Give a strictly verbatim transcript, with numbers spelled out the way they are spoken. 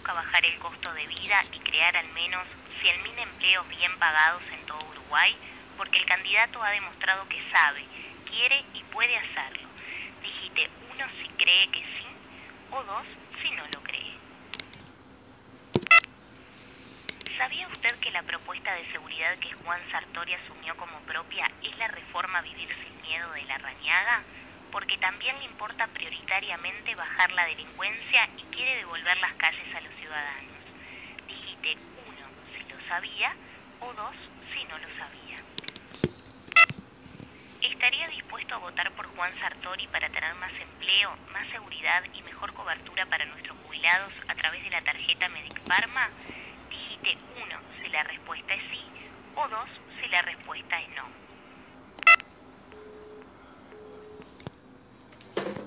busca bajar el costo de vida y crear al menos cien mil empleos bien pagados en todo Uruguay, porque el candidato ha demostrado que sabe, quiere y puede hacerlo. Digite uno si cree que sí o dos si no lo cree. ¿Sabía usted que la propuesta de seguridad que Juan Sartori asumió como propia es la reforma Vivir sin Miedo de Larrañaga? Porque también le importa prioritariamente bajar la delincuencia y quiere devolver las calles a los ciudadanos. Digite uno si lo sabía o dos si no lo sabía. ¿Estaría dispuesto a votar por Juan Sartori para tener más empleo, más seguridad y mejor cobertura para nuestros jubilados a través de la tarjeta Medic Pharma? Digite uno si la respuesta es sí o dos si la respuesta es no.